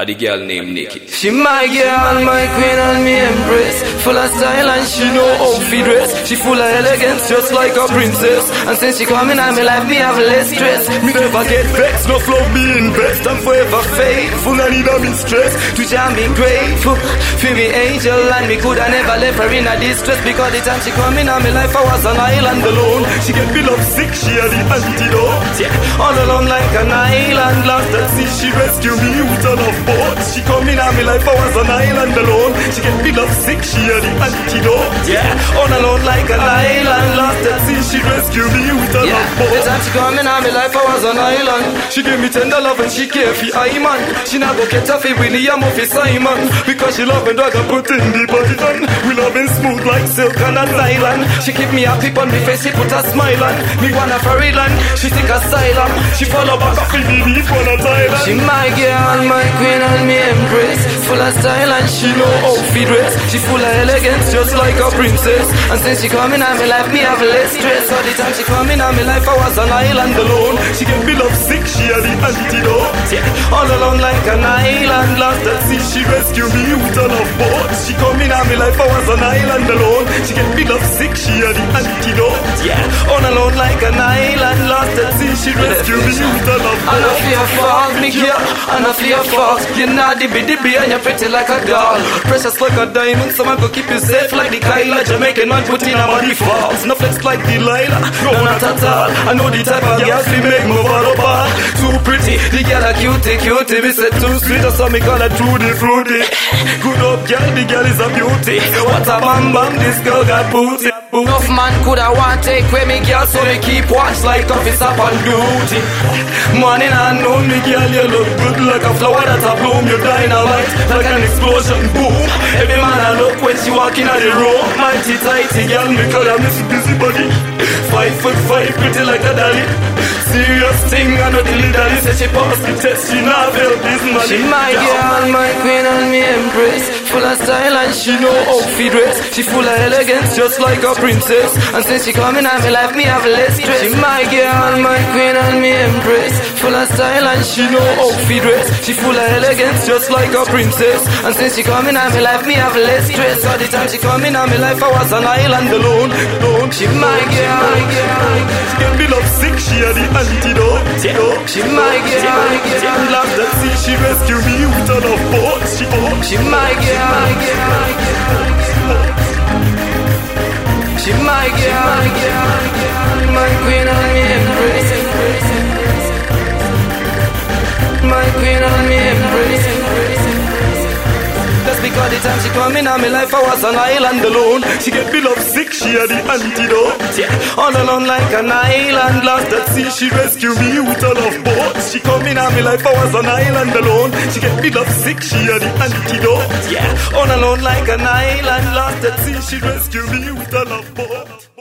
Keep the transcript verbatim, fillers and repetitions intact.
A the girl named Nikki. She my girl, my queen and me embrace. Full of style and she know how to dress. She full of elegance just like a princess. And since she coming on me life, me have less stress. Me never get vexed, no flow being best. I'm forever faithful, no need of me stress. To jam me grateful, feel me angel. And me coulda never left her in a distress. Because the time she coming on me life, I was on island alone. She get me love sick, she had the antidote. Yeah, all alone like an island lost at sea. She rescue me with a love boat. She come in on me life, I was on island alone. She get me love sick, she had the antidote. Yeah, all alone like an island lost at sea. She rescue me with a yeah. love boat. The time she come in on me life, I was on island. She give me tender love and she care for I man. She not go get off it with the yam of Simon. Because she love and dog and put in the body on. We love and smooth like silk and an island. She keep me happy on me face, she put a smile on. Me wanna fairy land, she take asylum. She follow back up in me deep on a Thailand. She my girl, my queen and me embrace. Full of style and she know how to dress. She full of elegance just like a princess. And since she coming on me life, me have less stress. All the time she coming on me life, I was on island alone. She get me love sick, she had the antidote. Yeah, all alone like an island lost at sea. She rescue me with a love boat. She coming on me life, I was on island alone. She get me love sick, she had the antidote. Yeah, all alone like an island lost at sea. She rescue me with a love boat. I don't fear falls, me girl, I don't fear falls. You're not the biddy and you're pretty like a doll. Precious like a diamond, someone go keep you safe like the Kyla. Jamaican man put in a body falls. No flex like Delilah, no not at all. I know the type of girls we make move all over. Too pretty, the girl a cutie, cutie. Me said too sweet, so me call her Trudy Fruity. Good up girl, the girl is a beauty. What a bam bam, this girl got booty. Enough man coulda want take away me girl, so me keep watch like officer on duty. Morning and noon, me girl, you look good like a flower that a bloom. You dynamite like an explosion, boom. Every man I look when she walk in the room. Mighty tighty girl, me call her Miss Busybody. Five foot five, pretty like a dolly. Serious thing, I know the leader. He said she passed the test, she not felt this money. She my girl, my queen and me embrace. Full of style and she know how to dress. She full of elegance just like a princess. And since she coming on me life, me have less stress. She my girl, my queen and me embrace. Full of style and she know how to dress. She full of elegance just like a princess. And since she coming on me life, me have less stress. All the time she coming on me life, I was on island alone. alone. She my girl, she get me love sick, she had the antidote. She my girl, she loves that sea, she rescue me with a love boat. She, oh, she my girl. She my girl, my queen and me embrace. My queen and me embrace. That's because the time she come in on me life, I was on island alone. She get me love sick, she had the antidote. Yeah, all alone like an island lost at sea. She rescue me with a love boat. She come in on me life, I was on island alone. She get me love sick, she had the antidote. Yeah, all alone like an island lost at sea. She rescue me with a love boat.